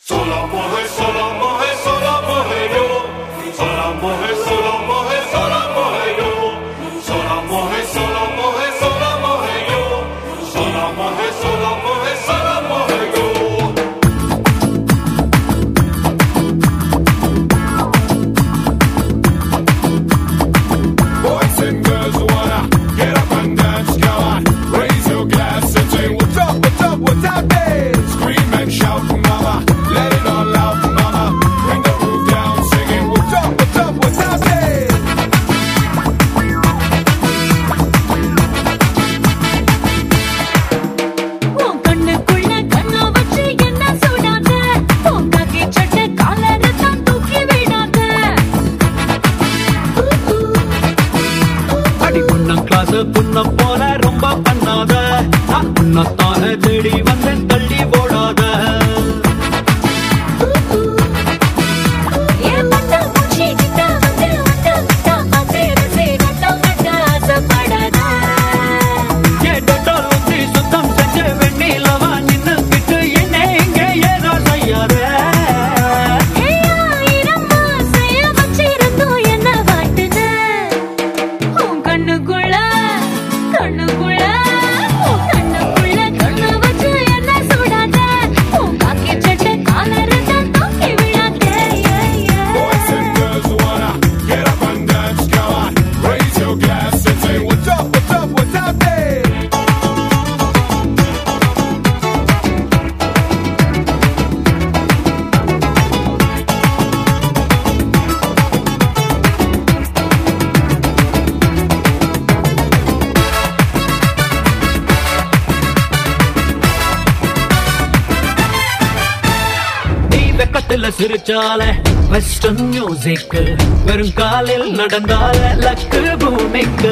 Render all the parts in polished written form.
சிரிச்சால western music வெறும் காலில் நடந்தால luck பூமிக்கு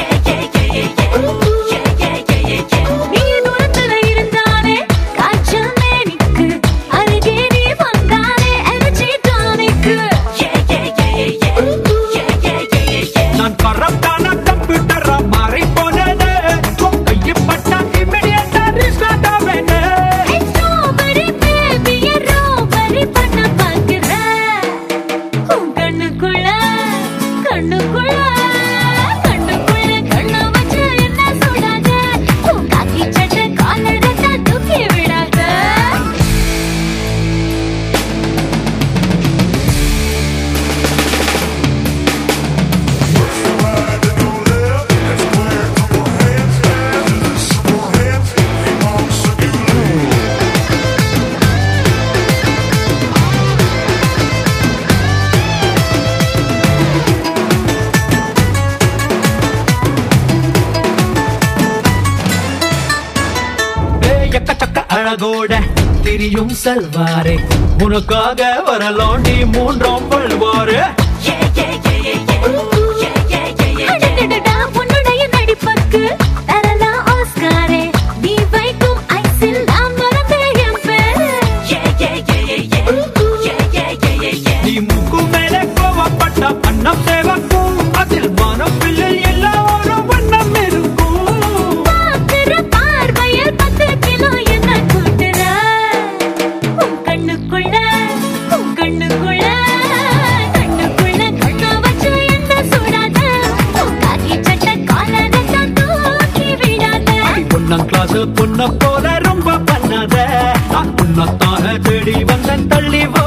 அழகோட திரியும் செல்வாரே உனக்காக வரலோண்டி மூன்றாம் பல்வாரு உன்னுடைய நடிப்புக்கு தரலாம் ஆஸ்காரே நீ வைக்கும் ஐசில் நான் மறந்தேன் நீ முக்கு மேலே கோவப்பட்ட அன்னம் சேவக்கும் அதில் மனம் பிள்ளை எல்லாரும் வண்ணம் இருக்கும் பார்க்கிற பார்வையில் 10 கிலோ என்ன கூட்டுற கண்ணுக்குள்ள கண்ணுக்குள்ள கண்ண வச்சு என்ன சுடாத காக்கி சட்டை காலரை தான் தூக்கி விடாத பொண்ணம் கிளாஸ் பொண்ண போல ரொம்ப பண்ணாத நான் உன்னத்தாக தேடி வந்தேன் தள்ளி